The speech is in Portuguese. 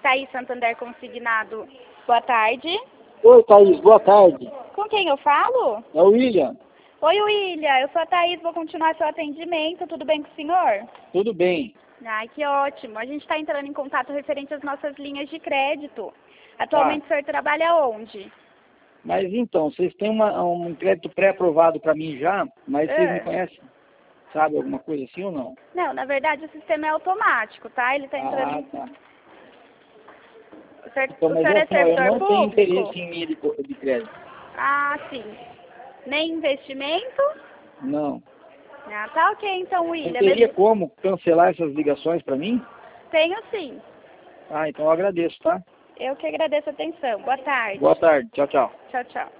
Thaís Santander Consignado. Boa tarde. Oi, Thaís, boa tarde. Com quem eu falo? É o William. Oi, William. Eu sou a Thaís, vou continuar seu atendimento. Tudo bem com o senhor? Tudo bem. Ai, que ótimo. A gente está entrando em contato referente às nossas linhas de crédito. Atualmente o senhor trabalha onde? Mas então, vocês têm um crédito pré-aprovado para mim já, mas vocês me conhecem? Sabe alguma coisa assim ou não? Não, na verdade o sistema é automático, tá? Ele está entrando em... Tá. O senhor, Então, o mas senhor é assim, ó, eu servidor não tenho público? interesse em linha de crédito. Ah, sim. Nem investimento? Não. Ah, tá ok então, Você William. teria como cancelar essas ligações para mim? Tenho sim. Ah, então eu agradeço, tá? Eu que agradeço a atenção. Boa tarde. Boa tarde. Tchau, tchau. Tchau, tchau.